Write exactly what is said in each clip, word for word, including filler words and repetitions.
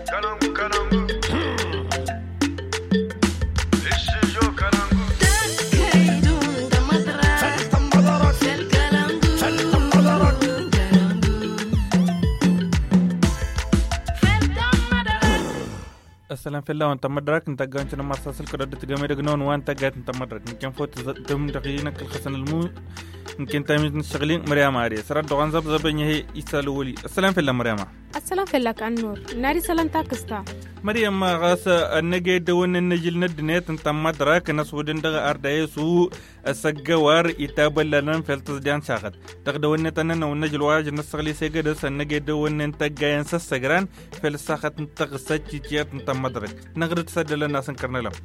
السلام في الله وانت مدرك انت قانت لما اساس الكرد تجمع رجنون وانت قاعد انت مدرك يمكن فوت دم دقيقك الخسن المو يمكن تامين الشغلين مريم عارية سرد دوغان زب زبني هي يسالولي السلام في الله مريم السلام في الله كأنور ناري سلام تاكستا مريم ما غاس النجي دون النجيل ندنيت انت مدرك ناس ودن دغ ارداي سو السجوار يتابل لنا في التصديان شاغد تقدون نتنا والنجل واجد نسغلي سيجد النجي دون انت جاين سسجران في الساخت انت غسات تيات انت مدرك نقدر تسدل الناس نكرنا لهم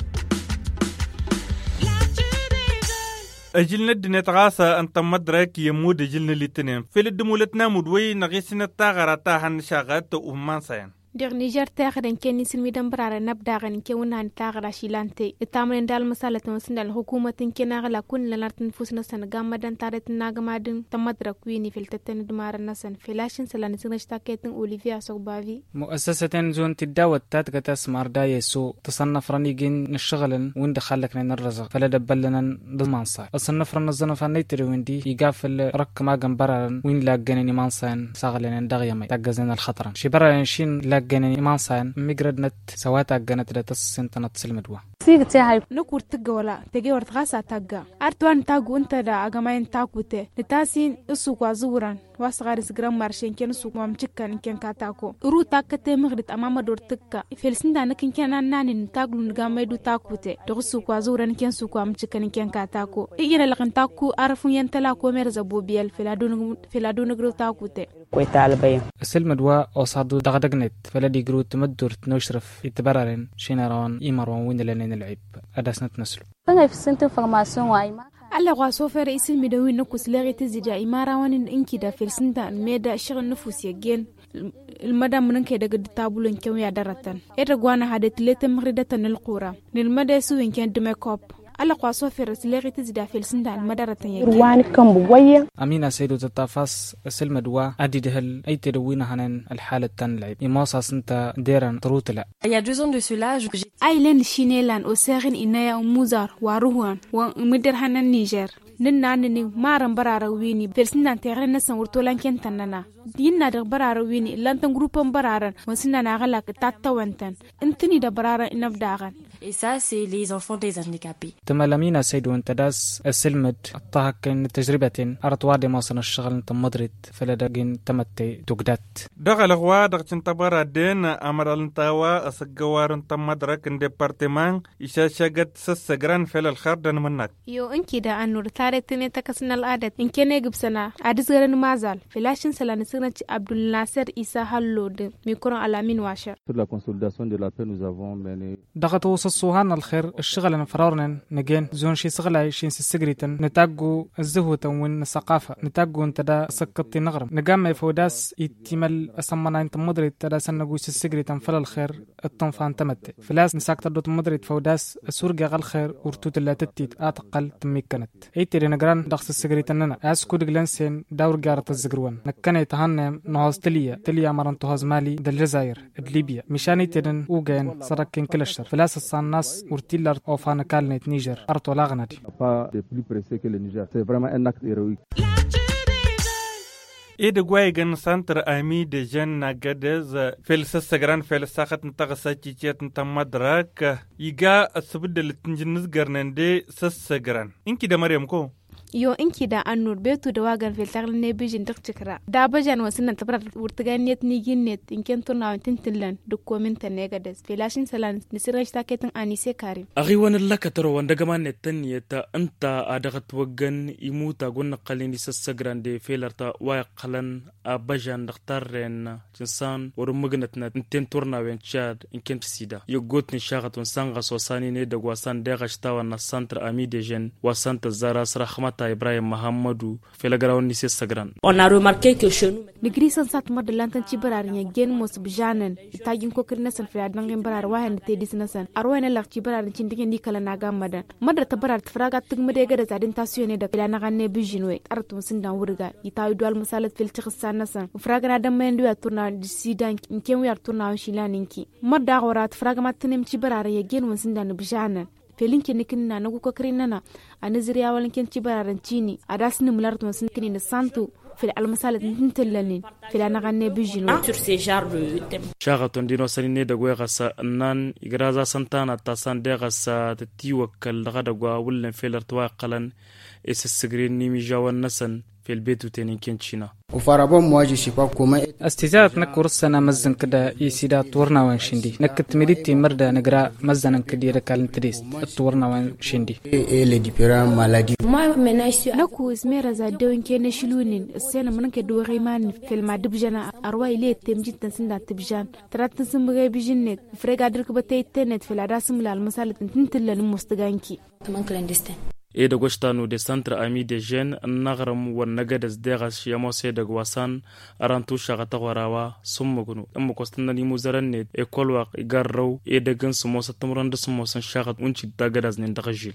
أجلنا الدنيا تغاسى أنت مدرك يمود أجلنا الاثنين في الدمولتنا مدوي نغيسنا تاغراتا هن شاغات ومان سين دير نيجر تاخدن كني سلمي دمبرار نبدا غن كيونا ان تاغرا شيلانتي التامن دال مساله مسند الحكومه كنا غلا كن لنرتن فوسنا سن غامدن تارت ناغمادن تمدرك ويني في التتن دمار نسن فلاشن سلان سنشتاكيتن اوليفيا سوبافي مؤسسه زون تداوت تاتكتس ماردا يسو تصنف رانيجين نشغلن وين دخلك لنا الرزق فلا دبلنا ضمانصا اصنف رنزنا فنيتري ويندي يقافل رك ما جنبرن وين لاجنني مانسان ساغلن دغيمي تاجزنا الخطر شبرا شين لا جنني مانسان ميغردنت سواتا جنت لتسنتنت سلمدوا سيغتي هاي نكور تجولا تجي ورتغاسا تاجا ارتوان تاغو انت دا اغاماين تاكوتي لتاسين اسوق زوران واسغار سغرام مارشين كن سوق مام تشكن كن كاتاكو رو تاكتي مغرد امام دور تكا فلسندا نكن كان نانين تاغلو نغاميدو تاكوتي دو سوق زوران كن سوق مام تشكن كن كاتاكو يجينا لكن تاكو عرفو ينتلا كو مرزبو بيل فلادون فلادون غرو تاكوتي ويتالبي سلمدوا اوصادو دغدغنت فلادي غرو تمدور تنشرف يتبررن شينارون ايمارون وين لنا العيب أداسنت نسل. أنا في سنتر فورماسيون وايما. الله قاسوفر رئيس المدوين نقص لغة تزجا إمارة وان إنكيدا في السنتر ميدا شغل نفوس يجين المدام من كده قد تابلون كم يدرتن. إرجوانا هذا ثلاثة مغردة القرى. للمدى سوين كان دمكوب. الله قاسوفر رئيس لغة تزجا في السنتر مدرة يجين. روان كم بويا. أمينة سيدو تتفاس سلم دوا أدي دهل أي تدوين هنن الحالة تنلعب. إماصا سنتا ديران تروتلا. Il y a deux ans de cela, je أيلين شينيلان أساغن إنايا وموزار وروان ومدر هنن نيجر. ننا نني مارن برارا ويني بيرسنا تيغرنا سنورتولان كنتننا دينا دغ برارا ويني لانتن جروبن برارا وسنا ناغلاك تاتا وانتن انتني دا برارا انبداغن. Et ça, c'est les enfants des handicapés. تملامينا سيدو انتداس السلمد الطاقن تجربة أرطوار مصر الشغل تمدرت فلدقين تمتي تقدات دغل غوا دغ تنتبرا دين أمر الانتاوا أسجوار تمدرك ان ديبارتمان إشاشاقت سسجران فل الخردن منك يو انكي دا أنو رتارتني تكسنا العادة انكي نيقب سنة عادس غيرن مازال فلاشن سلان سنة عبد الناصر إيسا هالود ميكورن علامين واشر. دغتو سوهان الخير الشغل نفرارن نجين زون شي سغلاي شين سسجريتن نتاجو الزهوة وين الثقافة نتاجو انتدا سقطي نغرم نجمع فوداس يتمل أسمنا انت مدريد تدا سنجو سسجريتن فل الخير الطنفان تمت فلاس نساكتر دوت مدريد فوداس سورجا غل خير ورتوت لا تتيت أتقل تمكنت أي تري نجران دخس السجريتننا أسكود جلنسين دور جارة الزجروان نكني تهنم نهاز تليا تليا مرن تهاز مالي دالجزائر ليبيا مشاني تدن وجين سركين كلشر فلاس الصناص ورتيلر أوفان كالنت نيجر أرتو لاغنادي. إيد جوايجن سنتر أمي دجن نجدز في السجران في الساخت نتغسى تيجت نتمدرك يجا السبب اللي تنجنز جرنندي سسجران إنكي ده مريم كو yo inki da annur betu da wagan filtar ne bijin dik cikra da bajan wasin tabrar wurtaganiyat ni ginnet inken tuna tintillan duk komenta negades filashin salan nisiraj taketin anise karim akhi wan laka taro wanda gaman netanniyata anta adagat wagan imuta gon qalini sasagrande filarta wa qalan abajan daktarren jinsan warmugnatna inten turna wen chad inken sida yogotni shagat wan sanga sosani ne dagwasan degashta wan centre ami de jen wa centre zaras rahmat ta Ibrahim Muhammadu felagarawan ni sagran. On a remarqué que chez nous Ligri san sat mar de lantan ci barar nya gen mos bjanan tagin ko kirna san fa dangin barar wahan te disna san arwana lak ci barar cin digin ni kala na gamadan madar ta barar fraga tig mede ga da zadin tasiyone da kala na ganne bijinwe artum sin dan wurga itawi dwal masalat fil tikhsan san fraga na dan mendu ya turna disidan ken wi turna shilaninki madda gorat fraga matnim ci barar ya gen won sin dan bjanan felinki nikin na nagu ko kirina na anizriya walinkin ci bararan cini adasni mulartum sin kini na santu في المسالة نتللين في لأن غني بيجنو sur ces genres de thèmes. شاغتون دينو سريني دغوي غسا نان إغرازا سانتانا تاسان دي غسا تتيوكل غدغوا ولن فيلر توا قلن إس السجرين نيمي جاوان نسن في البيت وتاني كنتشينا وفارابون مواجه شباب كوما استزاد نكور السنة مزن كده يسيدا تورنا وان شندي نكت مديتي مردا نقرا مزن كدير كالن تريس تورنا وان شندي ايه لي ديفيران مالادي Moi maintenant je suis نكو اسميرا زادوين كينا شلونين السنة منك دوغي مان في المادة بجانا أرواي ليه تمجد تنسندا تبجان ترات تنسن بغي بجنك فريق عدرك بتاي تنت في العداسم لالمسالة تنتلل مستغانكي clandestin. e da gwashtanu de centre ami de jeunes nagaram wa nagadas degas yamo se da gwasan arantu shagata warawa summugunu amma kostana ni muzaranne e kolwa garraw e da gan sumo satamran da sumo san shagat unci dagadas ne dagaji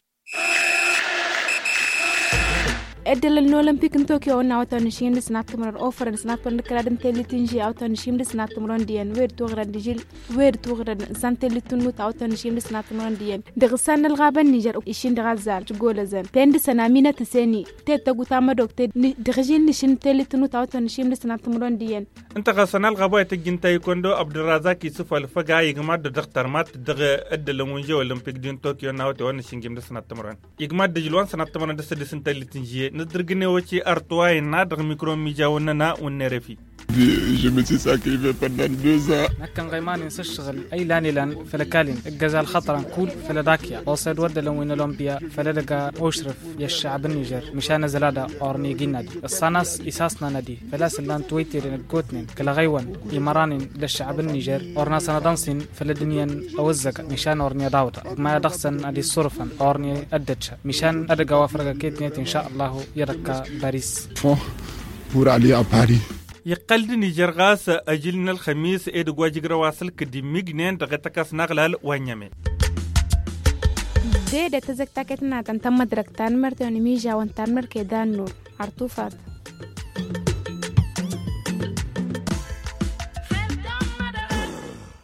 ادل الاولمبيك ان طوكيو نا وتن شيم سنات تمر اوفر سنات بن كرادن تلتنجي او تن شيم سنات تمرون ديان وير توغران ديجيل وير توغران سان تلتنو او تن شيم سنات تمرون ديان دغسان الغابن نيجر يشين دغزال تقول زين تند سنامينا تسني تتغو تام دوكت دغجين نشين تلتنو او تن شيم سنات تمرون ديان انت غسنا الغابه تجين تايكوندو عبد الرزاق يوسف الفقا يغمد دكتور مات دغ ادل مونجي اولمبيك دين طوكيو نا وتن شيم سنات تمرون يغمد دجلوان سنات تمرون دس سن تلتنجي ندرغني وشي أرتواي نادر ميكرو ميجاوننا ونرفي. Je me suis sacrifié pendant deux ans. نكن غيمان ينسشغل أي لاني لان فلكالين الجزال خطرا كول فلداكيا وصيد ود لوين الأولمبيا فلدقا أشرف يا الشعب النيجر مشان زلادة أورني جينادي الصناص إساسنا ندي فلاس اللان تويتر الجوتنين كلا غيوان يمرانين للشعب النيجر أورنا سندانسين فلدنيان أوزك مشان أورني داوتا ما يدخسن أدي صرفا أورني أدتش مشان أدقا وافرقا كيتنيت إن شاء الله يركا باريس. pour aller à Paris. يقلد نيجر غاس أجلنا الخميس إيد واجر واصل كدي ميجنين دغتكاس نغلال وانيامي دي ده تزكتاكتنا تنتم دركتان مرتون ميجا وانتان مركدان نور عرطوفات